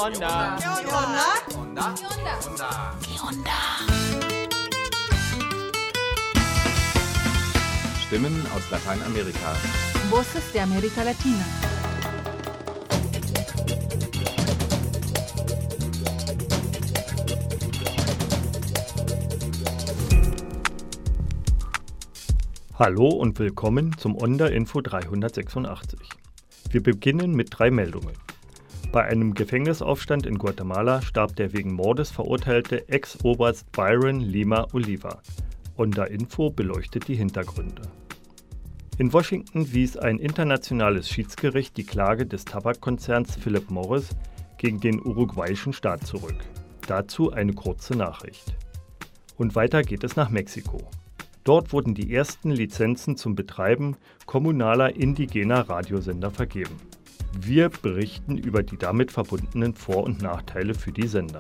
onda? ¿Qué onda? Stimmen aus Lateinamerika. Voces de América Latina. Hallo und willkommen zum Onda Info 386. Wir beginnen mit 3 Meldungen. Bei einem Gefängnisaufstand in Guatemala starb der wegen Mordes verurteilte Ex-Oberst Byron Lima Oliva. Onda Info beleuchtet die Hintergründe. In Washington wies ein internationales Schiedsgericht die Klage des Tabakkonzerns Philip Morris gegen den uruguayischen Staat zurück. Dazu eine kurze Nachricht. Und weiter geht es nach Mexiko. Dort wurden die ersten Lizenzen zum Betreiben kommunaler indigener Radiosender vergeben. Wir berichten über die damit verbundenen Vor- und Nachteile für die Sender.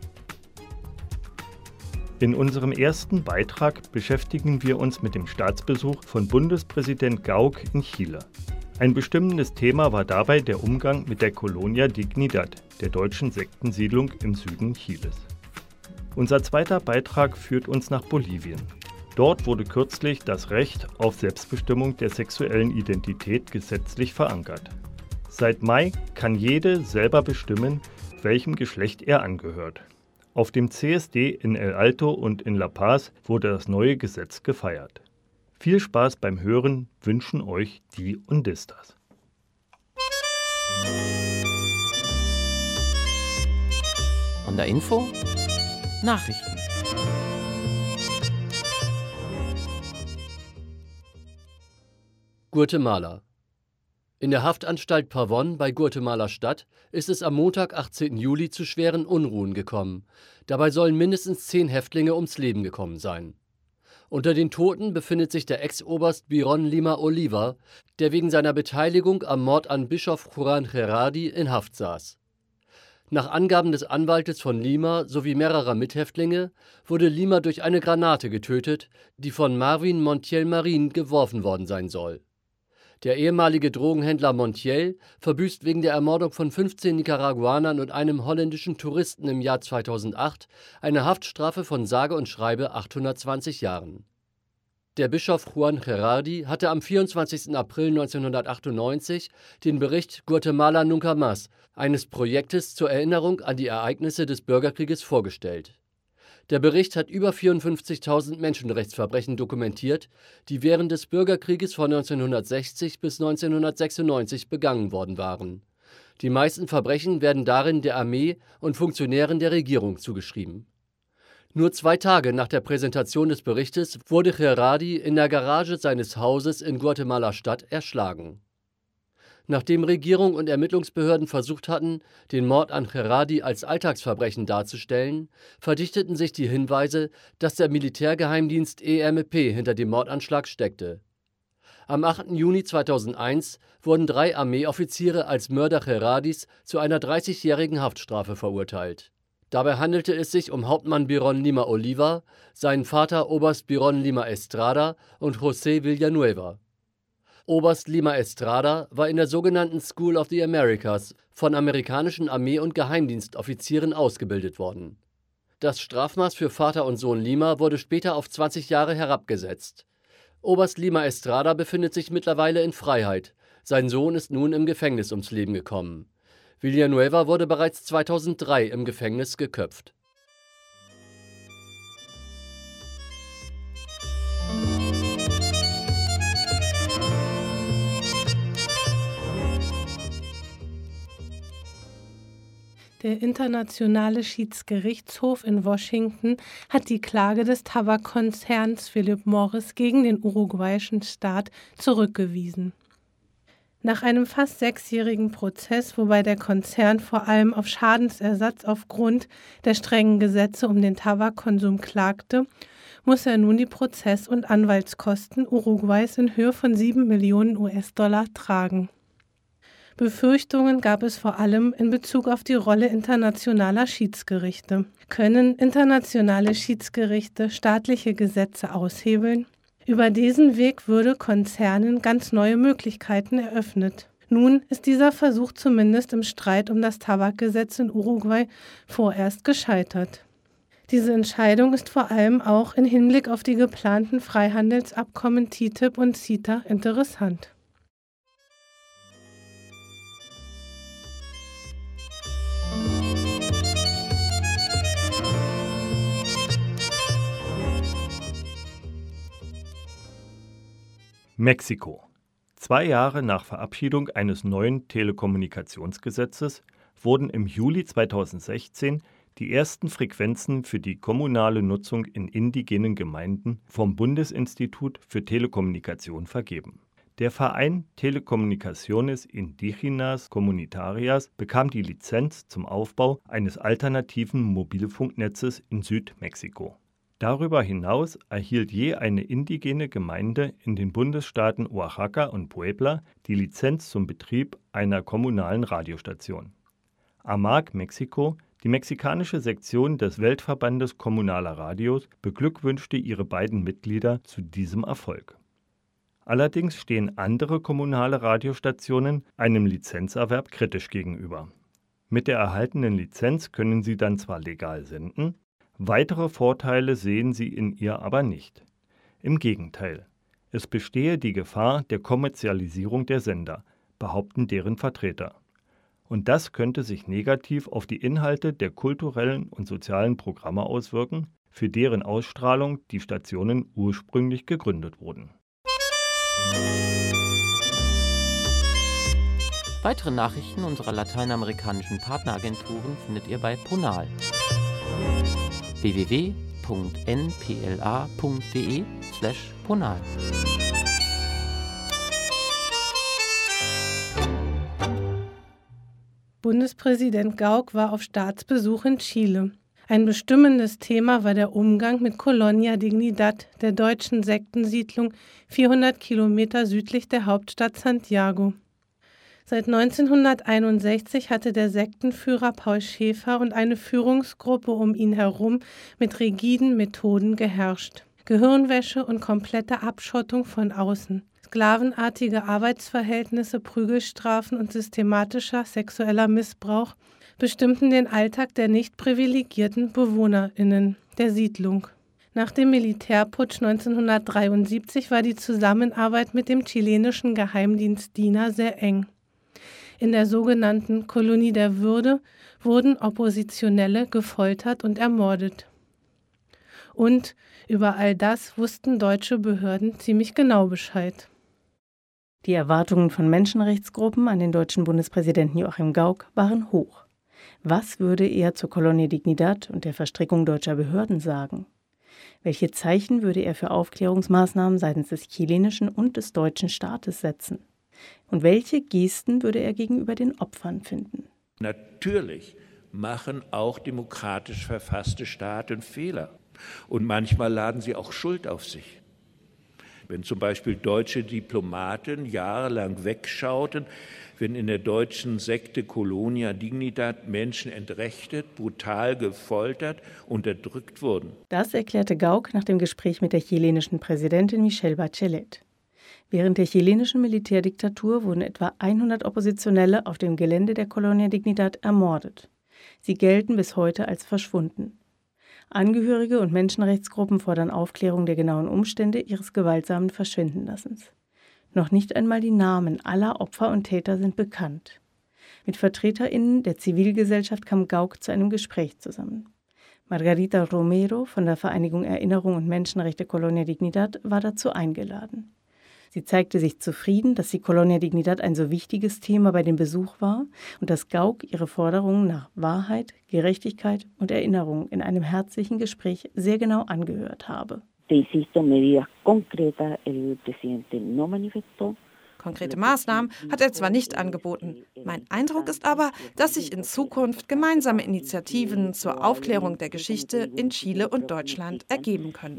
In unserem ersten Beitrag beschäftigen wir uns mit dem Staatsbesuch von Bundespräsident Gauck in Chile. Ein bestimmendes Thema war dabei der Umgang mit der Colonia Dignidad, der deutschen Sektensiedlung im Süden Chiles. Unser zweiter Beitrag führt uns nach Bolivien. Dort wurde kürzlich das Recht auf Selbstbestimmung der sexuellen Identität gesetzlich verankert. Seit Mai kann jede selber bestimmen, welchem Geschlecht er angehört. Auf dem CSD in El Alto und in La Paz wurde das neue Gesetz gefeiert. Viel Spaß beim Hören wünschen euch die Undistas. Onda Info? Nachrichten. Guatemala. In der Haftanstalt Pavón bei Guatemala Stadt ist es am Montag, 18. Juli, zu schweren Unruhen gekommen. Dabei sollen mindestens 10 Häftlinge ums Leben gekommen sein. Unter den Toten befindet sich der Ex-Oberst Byron Lima Oliva, der wegen seiner Beteiligung am Mord an Bischof Juan Gerardi in Haft saß. Nach Angaben des Anwaltes von Lima sowie mehrerer Mithäftlinge wurde Lima durch eine Granate getötet, die von Marvin Montiel Marin geworfen worden sein soll. Der ehemalige Drogenhändler Montiel verbüßt wegen der Ermordung von 15 Nicaraguanern und einem holländischen Touristen im Jahr 2008 eine Haftstrafe von sage und schreibe 820 Jahren. Der Bischof Juan Gerardi hatte am 24. April 1998 den Bericht Guatemala Nunca Más, eines Projektes zur Erinnerung an die Ereignisse des Bürgerkrieges, vorgestellt. Der Bericht hat über 54.000 Menschenrechtsverbrechen dokumentiert, die während des Bürgerkrieges von 1960 bis 1996 begangen worden waren. Die meisten Verbrechen werden darin der Armee und Funktionären der Regierung zugeschrieben. Nur 2 Tage nach der Präsentation des Berichtes wurde Gerardi in der Garage seines Hauses in Guatemala Stadt erschlagen. Nachdem Regierung und Ermittlungsbehörden versucht hatten, den Mord an Gerardi als Alltagsverbrechen darzustellen, verdichteten sich die Hinweise, dass der Militärgeheimdienst EMP hinter dem Mordanschlag steckte. Am 8. Juni 2001 wurden 3 Armeeoffiziere als Mörder Gerardis zu einer 30-jährigen Haftstrafe verurteilt. Dabei handelte es sich um Hauptmann Byron Lima Oliva, seinen Vater Oberst Byron Lima Estrada und José Villanueva. Oberst Lima Estrada war in der sogenannten School of the Americas von amerikanischen Armee- und Geheimdienstoffizieren ausgebildet worden. Das Strafmaß für Vater und Sohn Lima wurde später auf 20 Jahre herabgesetzt. Oberst Lima Estrada befindet sich mittlerweile in Freiheit. Sein Sohn ist nun im Gefängnis ums Leben gekommen. Villanueva wurde bereits 2003 im Gefängnis geköpft. Der Internationale Schiedsgerichtshof in Washington hat die Klage des Tabakkonzerns Philip Morris gegen den uruguayischen Staat zurückgewiesen. Nach einem fast 6-jährigen Prozess, wobei der Konzern vor allem auf Schadensersatz aufgrund der strengen Gesetze um den Tabakkonsum klagte, muss er nun die Prozess- und Anwaltskosten Uruguays in Höhe von 7 Millionen US-Dollar tragen. Befürchtungen gab es vor allem in Bezug auf die Rolle internationaler Schiedsgerichte. Können internationale Schiedsgerichte staatliche Gesetze aushebeln? Über diesen Weg würde Konzernen ganz neue Möglichkeiten eröffnet. Nun ist dieser Versuch zumindest im Streit um das Tabakgesetz in Uruguay vorerst gescheitert. Diese Entscheidung ist vor allem auch im Hinblick auf die geplanten Freihandelsabkommen TTIP und CETA interessant. Mexiko. 2 Jahre nach Verabschiedung eines neuen Telekommunikationsgesetzes wurden im Juli 2016 die ersten Frequenzen für die kommunale Nutzung in indigenen Gemeinden vom Bundesinstitut für Telekommunikation vergeben. Der Verein Telecomunicaciones Indígenas Comunitarias bekam die Lizenz zum Aufbau eines alternativen Mobilfunknetzes in Südmexiko. Darüber hinaus erhielt je eine indigene Gemeinde in den Bundesstaaten Oaxaca und Puebla die Lizenz zum Betrieb einer kommunalen Radiostation. AMAG Mexiko, die mexikanische Sektion des Weltverbandes kommunaler Radios, beglückwünschte ihre beiden Mitglieder zu diesem Erfolg. Allerdings stehen andere kommunale Radiostationen einem Lizenzerwerb kritisch gegenüber. Mit der erhaltenen Lizenz können sie dann zwar legal senden, weitere Vorteile sehen sie in ihr aber nicht. Im Gegenteil, es bestehe die Gefahr der Kommerzialisierung der Sender, behaupten deren Vertreter. Und das könnte sich negativ auf die Inhalte der kulturellen und sozialen Programme auswirken, für deren Ausstrahlung die Stationen ursprünglich gegründet wurden. Weitere Nachrichten unserer lateinamerikanischen Partneragenturen findet ihr bei Ponal. www.npla.de/Ponal. Bundespräsident Gauck war auf Staatsbesuch in Chile. Ein bestimmendes Thema war der Umgang mit Colonia Dignidad, der deutschen Sektensiedlung 400 Kilometer südlich der Hauptstadt Santiago. Seit 1961 hatte der Sektenführer Paul Schäfer und eine Führungsgruppe um ihn herum mit rigiden Methoden geherrscht. Gehirnwäsche und komplette Abschottung von außen, sklavenartige Arbeitsverhältnisse, Prügelstrafen und systematischer sexueller Missbrauch bestimmten den Alltag der nicht privilegierten BewohnerInnen der Siedlung. Nach dem Militärputsch 1973 war die Zusammenarbeit mit dem chilenischen Geheimdienst DINA sehr eng. In der sogenannten Kolonie der Würde wurden Oppositionelle gefoltert und ermordet. Und über all das wussten deutsche Behörden ziemlich genau Bescheid. Die Erwartungen von Menschenrechtsgruppen an den deutschen Bundespräsidenten Joachim Gauck waren hoch. Was würde er zur Colonia Dignidad und der Verstrickung deutscher Behörden sagen? Welche Zeichen würde er für Aufklärungsmaßnahmen seitens des chilenischen und des deutschen Staates setzen? Und welche Gesten würde er gegenüber den Opfern finden? Natürlich machen auch demokratisch verfasste Staaten Fehler. Und manchmal laden sie auch Schuld auf sich. Wenn zum Beispiel deutsche Diplomaten jahrelang wegschauten, wenn in der deutschen Sekte Colonia Dignidad Menschen entrechtet, brutal gefoltert, unterdrückt wurden. Das erklärte Gauck nach dem Gespräch mit der chilenischen Präsidentin Michelle Bachelet. Während der chilenischen Militärdiktatur wurden etwa 100 Oppositionelle auf dem Gelände der Colonia Dignidad ermordet. Sie gelten bis heute als verschwunden. Angehörige und Menschenrechtsgruppen fordern Aufklärung der genauen Umstände ihres gewaltsamen Verschwindenlassens. Noch nicht einmal die Namen aller Opfer und Täter sind bekannt. Mit VertreterInnen der Zivilgesellschaft kam Gauck zu einem Gespräch zusammen. Margarita Romero von der Vereinigung Erinnerung und Menschenrechte Colonia Dignidad war dazu eingeladen. Sie zeigte sich zufrieden, dass die Colonia Dignidad ein so wichtiges Thema bei dem Besuch war und dass Gauck ihre Forderungen nach Wahrheit, Gerechtigkeit und Erinnerung in einem herzlichen Gespräch sehr genau angehört habe. Konkrete Maßnahmen hat er zwar nicht angeboten. Mein Eindruck ist aber, dass sich in Zukunft gemeinsame Initiativen zur Aufklärung der Geschichte in Chile und Deutschland ergeben können.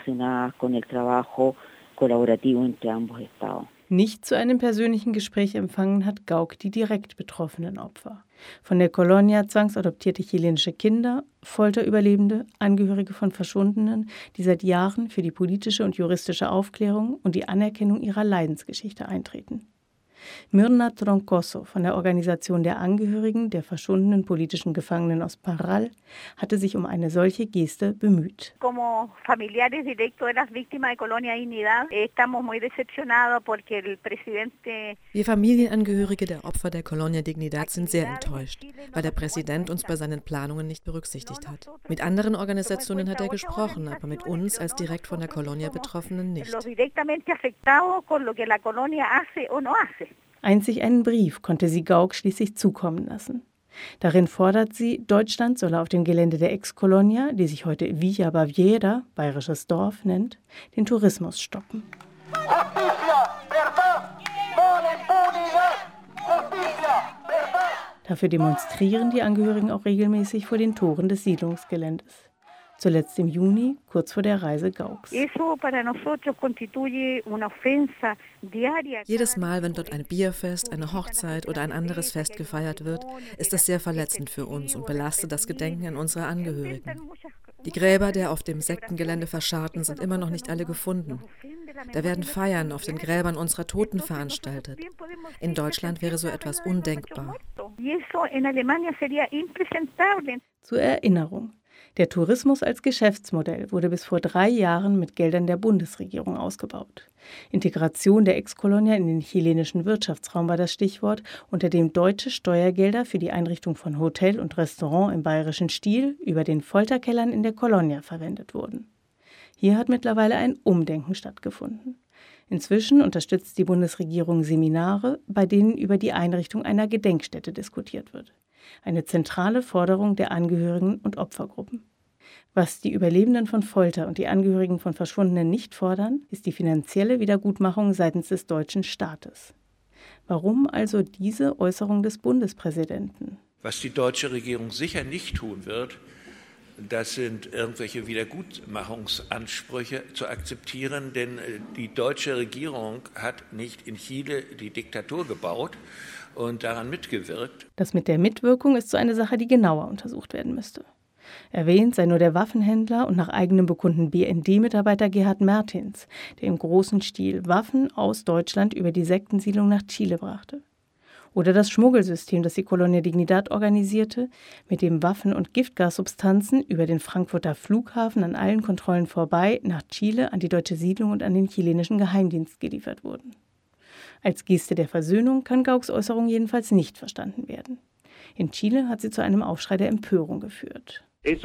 Nicht zu einem persönlichen Gespräch empfangen hat Gauck die direkt betroffenen Opfer. Von der Colonia zwangsadoptierte chilenische Kinder, Folterüberlebende, Angehörige von Verschwundenen, die seit Jahren für die politische und juristische Aufklärung und die Anerkennung ihrer Leidensgeschichte eintreten. Mirna Troncoso von der Organisation der Angehörigen der verschwundenen politischen Gefangenen aus Parral hatte sich um eine solche Geste bemüht. Wir Familienangehörige der Opfer der Colonia Dignidad sind sehr enttäuscht, weil der Präsident uns bei seinen Planungen nicht berücksichtigt hat. Mit anderen Organisationen hat er gesprochen, aber mit uns als direkt von der Colonia Betroffenen nicht. Einzig einen Brief konnte sie Gauck schließlich zukommen lassen. Darin fordert sie, Deutschland solle auf dem Gelände der Ex-Colonia, die sich heute Villa Baviera, bayerisches Dorf, nennt, den Tourismus stoppen. Dafür demonstrieren die Angehörigen auch regelmäßig vor den Toren des Siedlungsgeländes. Zuletzt im Juni, kurz vor der Reise Gaucks. Jedes Mal, wenn dort ein Bierfest, eine Hochzeit oder ein anderes Fest gefeiert wird, ist das sehr verletzend für uns und belastet das Gedenken an unsere Angehörigen. Die Gräber der auf dem Sektengelände Verscharrten sind immer noch nicht alle gefunden. Da werden Feiern auf den Gräbern unserer Toten veranstaltet. In Deutschland wäre so etwas undenkbar. Zur Erinnerung: Der Tourismus als Geschäftsmodell wurde bis vor 3 Jahren mit Geldern der Bundesregierung ausgebaut. Integration der Ex-Colonia in den chilenischen Wirtschaftsraum war das Stichwort, unter dem deutsche Steuergelder für die Einrichtung von Hotel und Restaurant im bayerischen Stil über den Folterkellern in der Colonia verwendet wurden. Hier hat mittlerweile ein Umdenken stattgefunden. Inzwischen unterstützt die Bundesregierung Seminare, bei denen über die Einrichtung einer Gedenkstätte diskutiert wird. Eine zentrale Forderung der Angehörigen und Opfergruppen. Was die Überlebenden von Folter und die Angehörigen von Verschwundenen nicht fordern, ist die finanzielle Wiedergutmachung seitens des deutschen Staates. Warum also diese Äußerung des Bundespräsidenten? Was die deutsche Regierung sicher nicht tun wird, das sind irgendwelche Wiedergutmachungsansprüche zu akzeptieren, denn die deutsche Regierung hat nicht in Chile die Diktatur gebaut und daran mitgewirkt. Das mit der Mitwirkung ist so eine Sache, die genauer untersucht werden müsste. Erwähnt sei nur der Waffenhändler und nach eigenem Bekunden BND-Mitarbeiter Gerhard Mertins, der im großen Stil Waffen aus Deutschland über die Sektensiedlung nach Chile brachte. Oder das Schmuggelsystem, das die Colonia Dignidad organisierte, mit dem Waffen- und Giftgassubstanzen über den Frankfurter Flughafen an allen Kontrollen vorbei nach Chile an die deutsche Siedlung und an den chilenischen Geheimdienst geliefert wurden. Als Geste der Versöhnung kann Gaucks Äußerung jedenfalls nicht verstanden werden. In Chile hat sie zu einem Aufschrei der Empörung geführt.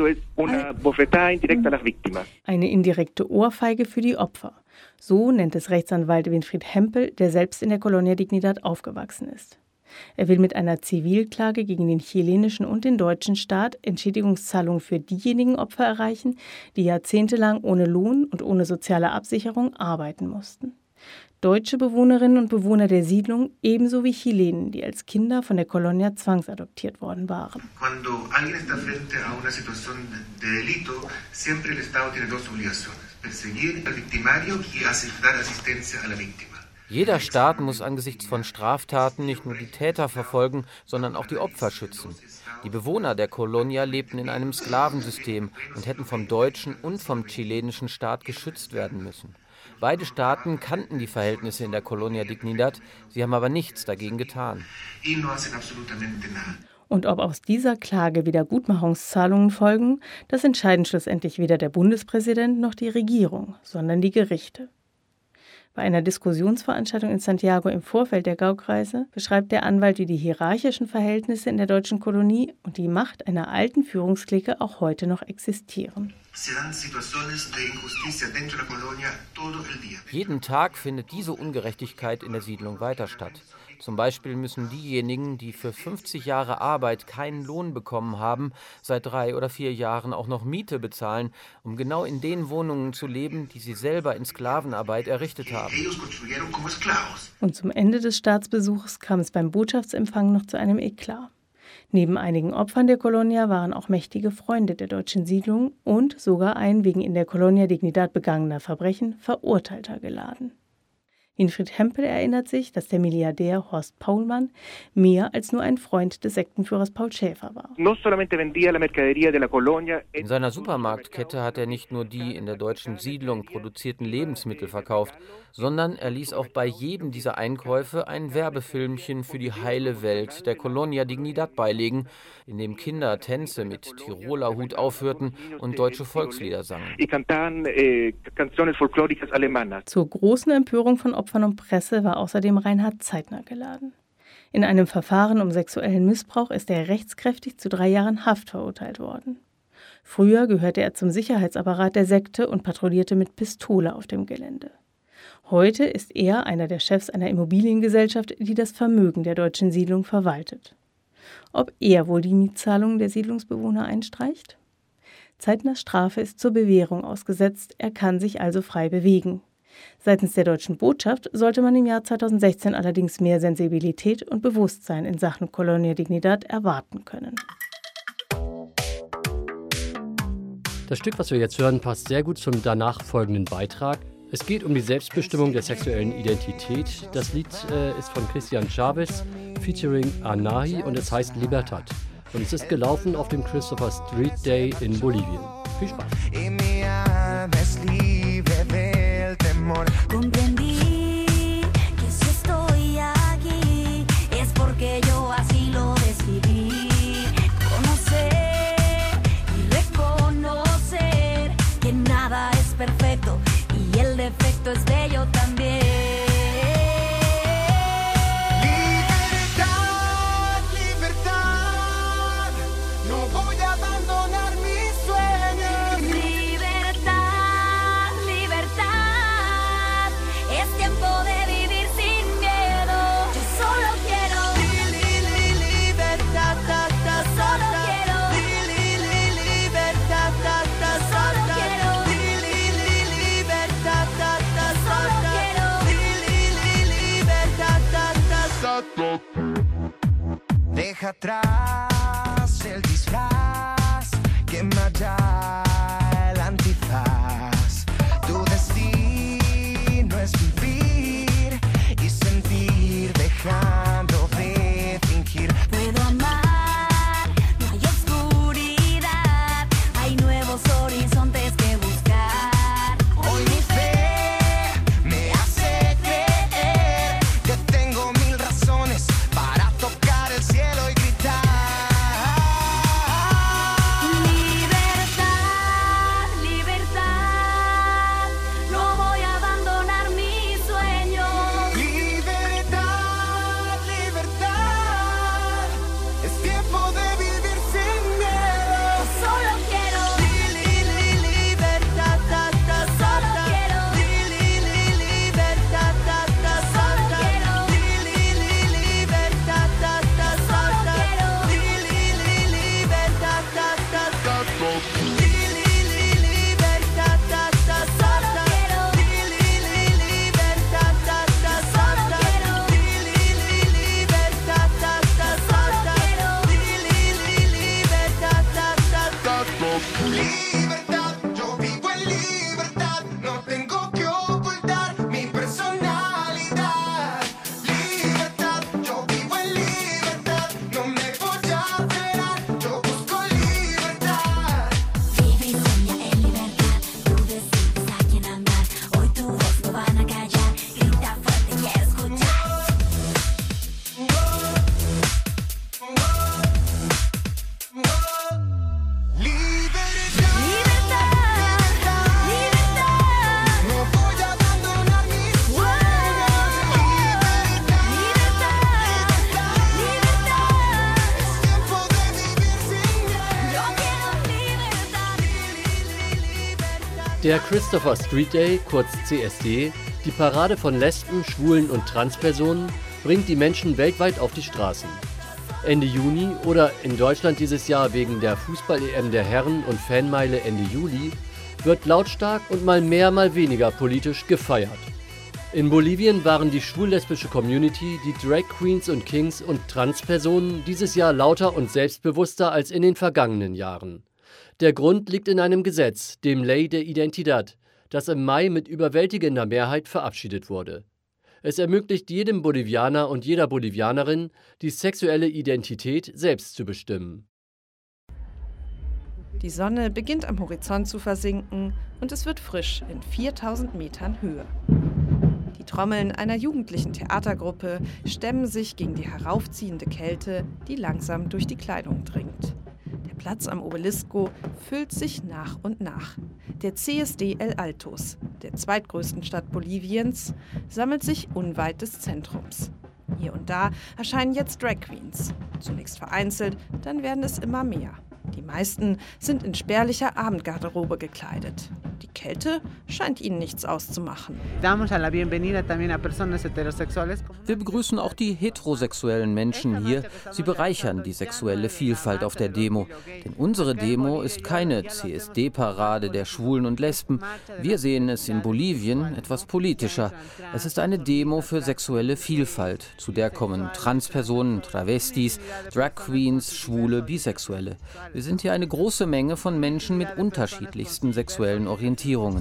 Eine indirekte Ohrfeige für die Opfer. So nennt es Rechtsanwalt Winfried Hempel, der selbst in der Colonia Dignidad aufgewachsen ist. Er will mit einer Zivilklage gegen den chilenischen und den deutschen Staat Entschädigungszahlungen für diejenigen Opfer erreichen, die jahrzehntelang ohne Lohn und ohne soziale Absicherung arbeiten mussten. Deutsche Bewohnerinnen und Bewohner der Siedlung ebenso wie Chilenen, die als Kinder von der Colonia zwangsadoptiert worden waren. Cuando alguien está frente a una situación de delito, siempre el Estado tiene 2 obligaciones: perseguir al victimario y dar asistencia a la víctima. Jeder Staat muss angesichts von Straftaten nicht nur die Täter verfolgen, sondern auch die Opfer schützen. Die Bewohner der Colonia lebten in einem Sklavensystem und hätten vom deutschen und vom chilenischen Staat geschützt werden müssen. Beide Staaten kannten die Verhältnisse in der Colonia Dignidad, sie haben aber nichts dagegen getan. Und ob aus dieser Klage Wiedergutmachungszahlungen folgen, das entscheiden schlussendlich weder der Bundespräsident noch die Regierung, sondern die Gerichte. Bei einer Diskussionsveranstaltung in Santiago im Vorfeld der Gauck-Reise beschreibt der Anwalt, wie die hierarchischen Verhältnisse in der deutschen Kolonie und die Macht einer alten Führungsklicke auch heute noch existieren. Jeden Tag findet diese Ungerechtigkeit in der Siedlung weiter statt. Zum Beispiel müssen diejenigen, die für 50 Jahre Arbeit keinen Lohn bekommen haben, seit 3 oder 4 Jahren auch noch Miete bezahlen, um genau in den Wohnungen zu leben, die sie selber in Sklavenarbeit errichtet haben. Und zum Ende des Staatsbesuchs kam es beim Botschaftsempfang noch zu einem Eklat. Neben einigen Opfern der Colonia waren auch mächtige Freunde der deutschen Siedlung und sogar ein wegen in der Colonia Dignidad begangener Verbrechen Verurteilter geladen. Winfried Hempel erinnert sich, dass der Milliardär Horst Paulmann mehr als nur ein Freund des Sektenführers Paul Schäfer war. In seiner Supermarktkette hat er nicht nur die in der deutschen Siedlung produzierten Lebensmittel verkauft, sondern er ließ auch bei jedem dieser Einkäufe ein Werbefilmchen für die heile Welt der Colonia Dignidad beilegen, in dem Kinder Tänze mit Tiroler Hut aufführten und deutsche Volkslieder sangen. Zur großen Empörung von Opfern und Presse war außerdem Reinhard Zeitner geladen. In einem Verfahren um sexuellen Missbrauch ist er rechtskräftig zu 3 Jahren Haft verurteilt worden. Früher gehörte er zum Sicherheitsapparat der Sekte und patrouillierte mit Pistole auf dem Gelände. Heute ist er einer der Chefs einer Immobiliengesellschaft, die das Vermögen der deutschen Siedlung verwaltet. Ob er wohl die Mietzahlungen der Siedlungsbewohner einstreicht? Zeitners Strafe ist zur Bewährung ausgesetzt, er kann sich also frei bewegen. Seitens der deutschen Botschaft sollte man im Jahr 2016 allerdings mehr Sensibilität und Bewusstsein in Sachen Colonia Dignidad erwarten können. Das Stück, was wir jetzt hören, passt sehr gut zum danach folgenden Beitrag. Es geht um die Selbstbestimmung der sexuellen Identität. Das Lied ist von Christian Chavez featuring Anahi und es heißt Libertad. Und es ist gelaufen auf dem Christopher Street Day in Bolivien. Viel Spaß. Comprendí que si estoy aquí es porque yo así lo decidí. Conocer y reconocer que nada es perfecto y el defecto es bello también. Deja atrás el disfraz, quema ya el antifaz. Tu destino es vivir y sentir dejando de fingir. Puedo amar, no hay oscuridad, hay nuevos horizontes que buscar. Hoy mi fe me hace creer que tengo 1000 razones para tocar el cielo y gritar. Libertad, libertad, no voy a abandonar mis sueños. Libertad, libertad, es tiempo de vivir sin miedo. Solo quiero libertad, solo quiero libertad, solo quiero libertad, solo quiero libertad, yo vivo en libertad, no tengo que ocultar mi personalidad. Libertad, yo vivo en libertad, no me voy a frenar, yo busco libertad. Vive y sueña en libertad, tú decides a quién amar. Hoy tu voz no van a callar, grita fuerte, quiero escuchar. No voy a abandonar mis sueños. Es tiempo de vivir sin miedo. Der Christopher Street Day, kurz CSD, die Parade von Lesben, Schwulen und Transpersonen, bringt die Menschen weltweit auf die Straßen. Ende Juni oder in Deutschland dieses Jahr wegen der Fußball-EM der Herren und Fanmeile Ende Juli wird lautstark und mal mehr, mal weniger politisch gefeiert. In Bolivien waren die schwul-lesbische Community, die Drag Queens und Kings und Transpersonen dieses Jahr lauter und selbstbewusster als in den vergangenen Jahren. Der Grund liegt in einem Gesetz, dem Ley de Identidad, das im Mai mit überwältigender Mehrheit verabschiedet wurde. Es ermöglicht jedem Bolivianer und jeder Bolivianerin, die sexuelle Identität selbst zu bestimmen. Die Sonne beginnt am Horizont zu versinken und es wird frisch in 4000 Metern Höhe. Die Trommeln einer jugendlichen Theatergruppe stemmen sich gegen die heraufziehende Kälte, die langsam durch die Kleidung dringt. Der Platz am Obelisco füllt sich nach und nach. Der CSD El Altos, der zweitgrößten Stadt Boliviens, sammelt sich unweit des Zentrums. Hier und da erscheinen jetzt Drag Queens. Zunächst vereinzelt, dann werden es immer mehr. Die meisten sind in spärlicher Abendgarderobe gekleidet. Die Kälte scheint ihnen nichts auszumachen. Wir begrüßen auch die heterosexuellen Menschen hier. Sie bereichern die sexuelle Vielfalt auf der Demo. Denn unsere Demo ist keine CSD-Parade der Schwulen und Lesben. Wir sehen es in Bolivien etwas politischer. Es ist eine Demo für sexuelle Vielfalt. Zu der kommen Transpersonen, Travestis, Drag Queens, Schwule, Bisexuelle. Wir sind hier eine große Menge von Menschen mit unterschiedlichsten sexuellen Orientierungen.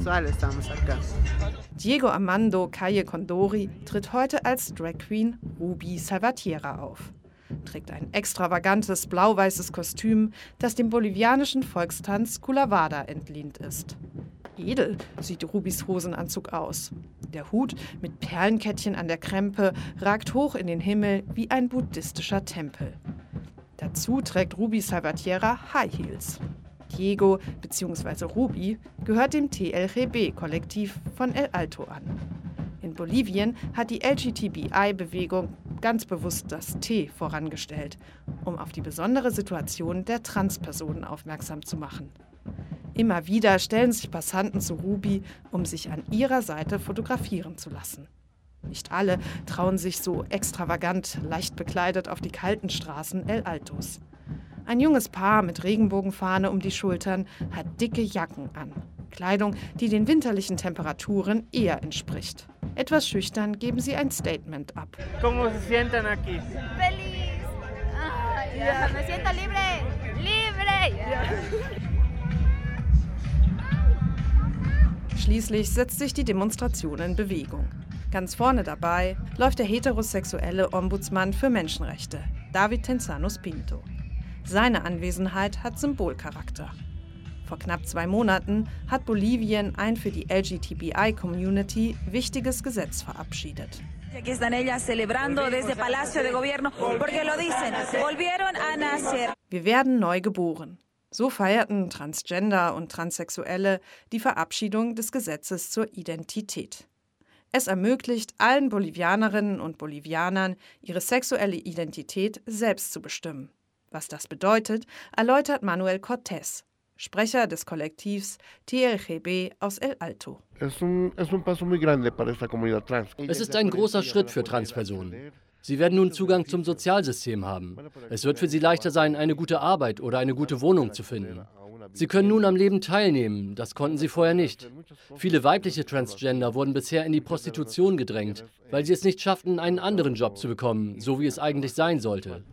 Diego Armando Calle Condori tritt heute als Drag Queen Ruby Salvatierra auf. Trägt ein extravagantes blau-weißes Kostüm, das dem bolivianischen Volkstanz Culavada entlehnt ist. Edel sieht Rubys Hosenanzug aus. Der Hut mit Perlenkettchen an der Krempe ragt hoch in den Himmel wie ein buddhistischer Tempel. Dazu trägt Ruby Salvatierra High Heels. Diego bzw. Ruby gehört dem TLGB-Kollektiv von El Alto an. In Bolivien hat die LGBTI-Bewegung ganz bewusst das T vorangestellt, um auf die besondere Situation der Transpersonen aufmerksam zu machen. Immer wieder stellen sich Passanten zu Ruby, um sich an ihrer Seite fotografieren zu lassen. Nicht alle trauen sich so extravagant, leicht bekleidet auf die kalten Straßen El Altos. Ein junges Paar mit Regenbogenfahne um die Schultern hat dicke Jacken an. Kleidung, die den winterlichen Temperaturen eher entspricht. Etwas schüchtern geben sie ein Statement ab. ¿Cómo se sienten aquí? Feliz. Ja, me siento libre. Libre. Schließlich setzt sich die Demonstration in Bewegung. Ganz vorne dabei läuft der heterosexuelle Ombudsmann für Menschenrechte, David Tensanos Pinto. Seine Anwesenheit hat Symbolcharakter. Vor knapp 2 Monaten hat Bolivien ein für die LGBTI-Community wichtiges Gesetz verabschiedet. Wir werden neu geboren. So feierten Transgender und Transsexuelle die Verabschiedung des Gesetzes zur Identität. Es ermöglicht allen Bolivianerinnen und Bolivianern, ihre sexuelle Identität selbst zu bestimmen. Was das bedeutet, erläutert Manuel Cortés, Sprecher des Kollektivs TLGB aus El Alto. Es ist ein großer Schritt für Transpersonen. Sie werden nun Zugang zum Sozialsystem haben. Es wird für sie leichter sein, eine gute Arbeit oder eine gute Wohnung zu finden. Sie können nun am Leben teilnehmen, das konnten sie vorher nicht. Viele weibliche Transgender wurden bisher in die Prostitution gedrängt, weil sie es nicht schafften, einen anderen Job zu bekommen, so wie es eigentlich sein sollte.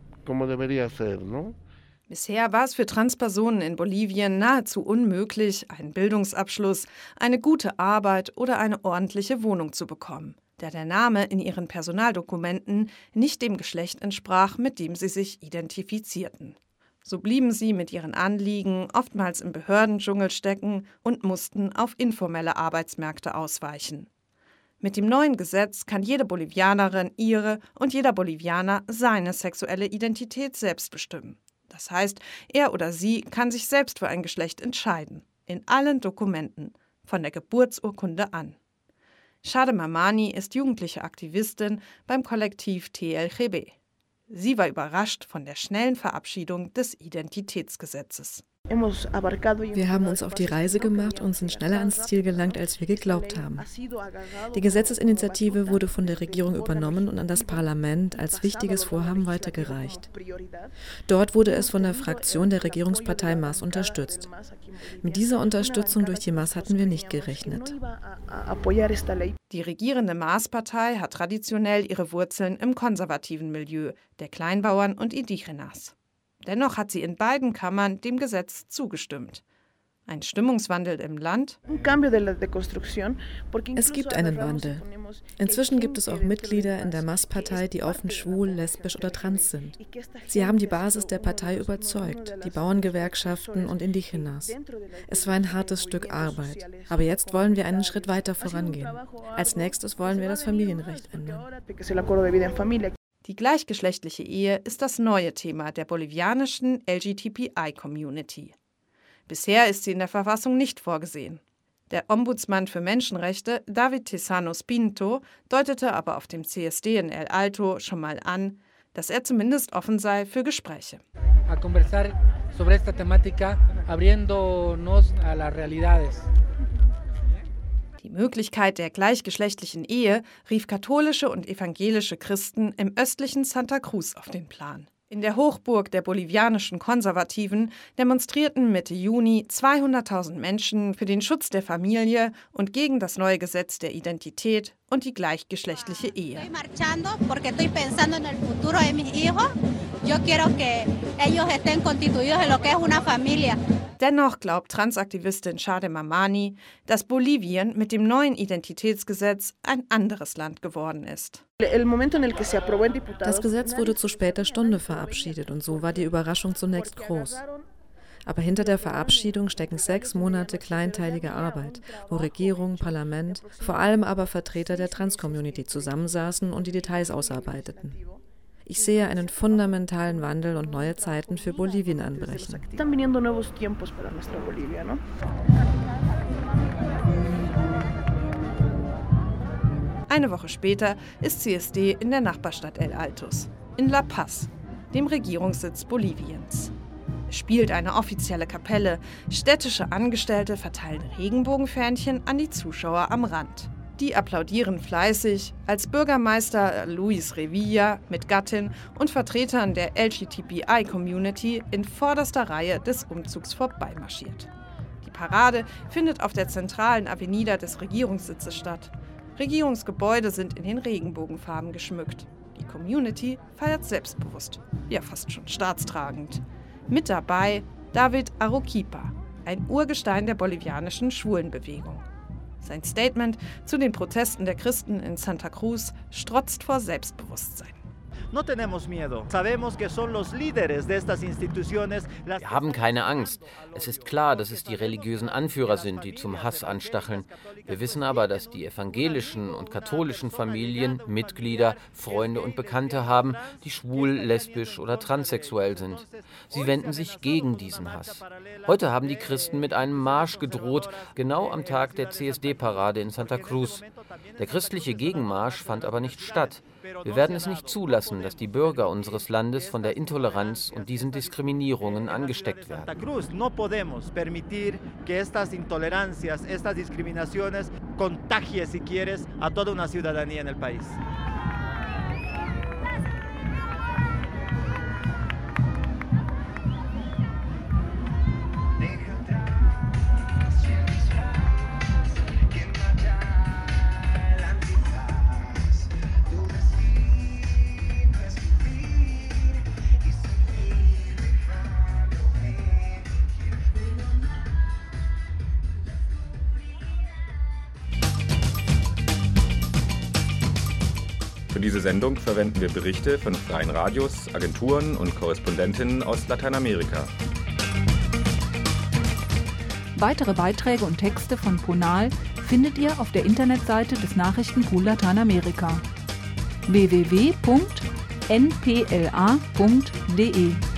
Bisher war es für Transpersonen in Bolivien nahezu unmöglich, einen Bildungsabschluss, eine gute Arbeit oder eine ordentliche Wohnung zu bekommen, da der Name in ihren Personaldokumenten nicht dem Geschlecht entsprach, mit dem sie sich identifizierten. So blieben sie mit ihren Anliegen oftmals im Behördendschungel stecken und mussten auf informelle Arbeitsmärkte ausweichen. Mit dem neuen Gesetz kann jede Bolivianerin ihre und jeder Bolivianer seine sexuelle Identität selbst bestimmen. Das heißt, er oder sie kann sich selbst für ein Geschlecht entscheiden, in allen Dokumenten, von der Geburtsurkunde an. Shade Mamani ist jugendliche Aktivistin beim Kollektiv TLGB. Sie war überrascht von der schnellen Verabschiedung des Identitätsgesetzes. Wir haben uns auf die Reise gemacht und sind schneller ans Ziel gelangt, als wir geglaubt haben. Die Gesetzesinitiative wurde von der Regierung übernommen und an das Parlament als wichtiges Vorhaben weitergereicht. Dort wurde es von der Fraktion der Regierungspartei MAS unterstützt. Mit dieser Unterstützung durch die MAS hatten wir nicht gerechnet. Die regierende MAS-Partei hat traditionell ihre Wurzeln im konservativen Milieu der Kleinbauern und Indigenas. Dennoch hat sie in beiden Kammern dem Gesetz zugestimmt. Ein Stimmungswandel im Land? Es gibt einen Wandel. Inzwischen gibt es auch Mitglieder in der MAS-Partei, die offen schwul, lesbisch oder trans sind. Sie haben die Basis der Partei überzeugt, die Bauerngewerkschaften und Indigenas. Es war ein hartes Stück Arbeit, aber jetzt wollen wir einen Schritt weiter vorangehen. Als nächstes wollen wir das Familienrecht ändern. Die gleichgeschlechtliche Ehe ist das neue Thema der bolivianischen LGBTI-Community. Bisher ist sie in der Verfassung nicht vorgesehen. Der Ombudsmann für Menschenrechte, David Tesanos Pinto, deutete aber auf dem CSD in El Alto schon mal an, dass er zumindest offen sei für Gespräche. A conversar sobre esta temática, abriéndonos a las realidades. Die Möglichkeit der gleichgeschlechtlichen Ehe rief katholische und evangelische Christen im östlichen Santa Cruz auf den Plan. In der Hochburg der bolivianischen Konservativen demonstrierten Mitte Juni 200.000 Menschen für den Schutz der Familie und gegen das neue Gesetz der Identität und die gleichgeschlechtliche Ehe. Dennoch glaubt Transaktivistin Shade Mamani, dass Bolivien mit dem neuen Identitätsgesetz ein anderes Land geworden ist. Das Gesetz wurde zu später Stunde verabschiedet und so war die Überraschung zunächst groß. Aber hinter der Verabschiedung stecken 6 Monate kleinteilige Arbeit, wo Regierung, Parlament, vor allem aber Vertreter der Trans-Community zusammensaßen und die Details ausarbeiteten. Ich sehe einen fundamentalen Wandel und neue Zeiten für Bolivien anbrechen. Eine Woche später ist CSD in der Nachbarstadt El Altos, in La Paz, dem Regierungssitz Boliviens. Es spielt eine offizielle Kapelle, städtische Angestellte verteilen Regenbogenfähnchen an die Zuschauer am Rand. Die applaudieren fleißig, als Bürgermeister Luis Revilla mit Gattin und Vertretern der LGBTI-Community in vorderster Reihe des Umzugs vorbeimarschiert. Die Parade findet auf der zentralen Avenida des Regierungssitzes statt. Regierungsgebäude sind in den Regenbogenfarben geschmückt. Die Community feiert selbstbewusst, ja fast schon staatstragend. Mit dabei David Arequipa, ein Urgestein der bolivianischen Schwulenbewegung. Sein Statement zu den Protesten der Christen in Santa Cruz strotzt vor Selbstbewusstsein. No tenemos miedo. Sabemos que son los líderes de estas instituciones. Wir haben keine Angst. Es ist klar, dass es die religiösen Anführer sind, die zum Hass anstacheln. Wir wissen aber, dass die evangelischen und katholischen Familien Mitglieder, Freunde und Bekannte haben, die schwul, lesbisch oder transsexuell sind. Sie wenden sich gegen diesen Hass. Heute haben die Christen mit einem Marsch gedroht, genau am Tag der CSD-Parade in Santa Cruz. Der christliche Gegenmarsch fand aber nicht statt. Wir werden es nicht zulassen, dass die Bürger unseres Landes von der Intoleranz und diesen Diskriminierungen angesteckt werden. No podemos permitir que estas intolerancias, estas discriminaciones contagie, si quieres, a toda una ciudadanía en el país. Für diese Sendung verwenden wir Berichte von freien Radios, Agenturen und Korrespondentinnen aus Lateinamerika. Weitere Beiträge und Texte von Ponal findet ihr auf der Internetseite des Nachrichtenpool Lateinamerika www.npla.de.